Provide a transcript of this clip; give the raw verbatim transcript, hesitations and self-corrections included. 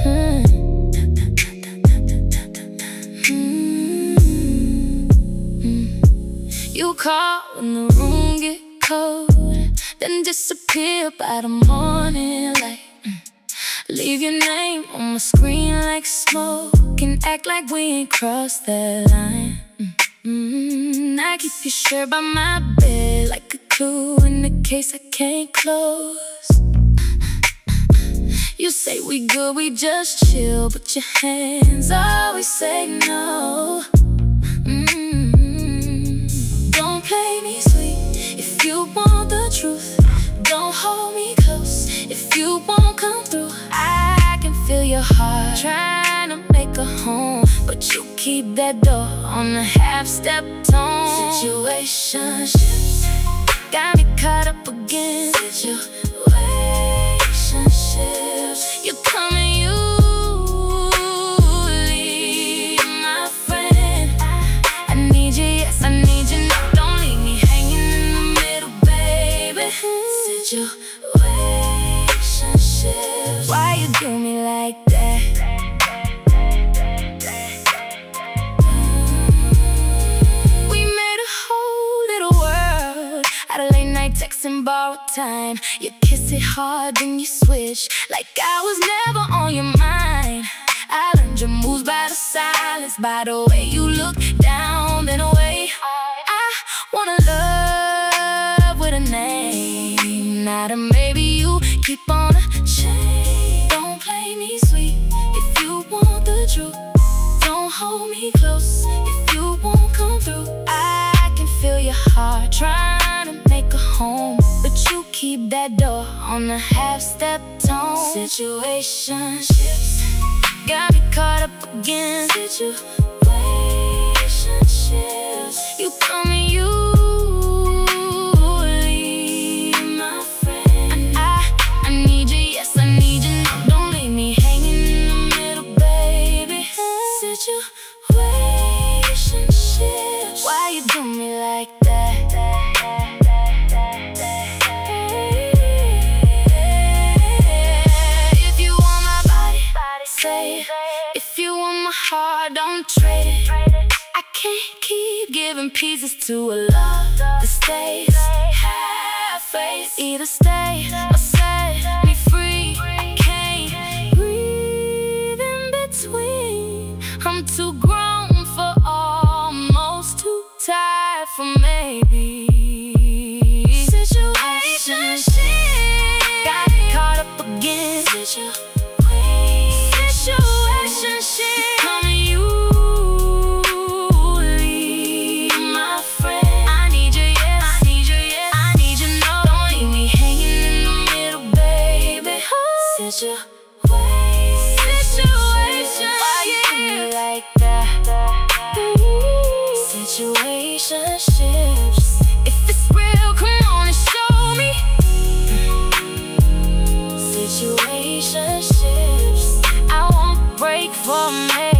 Hmm. Mm. You call when the room get cold, then disappear by the morning light. Mm. Leave your name on my screen like smoke, and act like we ain't crossed that line. Mm. I keep your shirt by my bed like a clue in the case I can't close. You say we good, we just chill, but your hands always say no. Mm-hmm. Don't play me sweet if you want the truth. Don't hold me close if you won't come through. I can feel your heart trying to make a home, but you keep that door on a half-step tone. Situationships got me caught up again. Situationships, you come and you leave, my friend. I need you, yes, I need you, no, don't leave me hanging in the middle, baby. Situationships, why you do me like that? We made a whole little world out of late night texts and borrowed time. You kiss it hard, then you switch like I was never on your mind. I learned your moves by the silence, by the way you look down, then away. I wanna love with a name, not a maybe. You keep on a chain. Don't play me sweet if you want the truth. Don't hold me close if you won't come through. I can feel your heart trying to make a home, but you keep that door on a half-step tone. Situationships got me caught up again. Situationships, you come and you leave, my friend. And I, I need you, yes, I need you, no, don't leave me hanging in the middle, baby. Situationships, why you do me like that? If you want my body, say it. If you want my heart, don't trade it. I can't keep giving pieces to a love that stays. Have faith, either stay or set me free. I can't breathe in between. I'm too grown for almost, too tired for maybe. Situationship got me caught up again. Situationship, come and you leave, my friend. I need you, yes, I need you, yes, I need you, no, don't leave me hanging in the middle, baby. Situation, why you do me like that? Situationships, if it's real, come on and show me. Situationships, I won't break for me.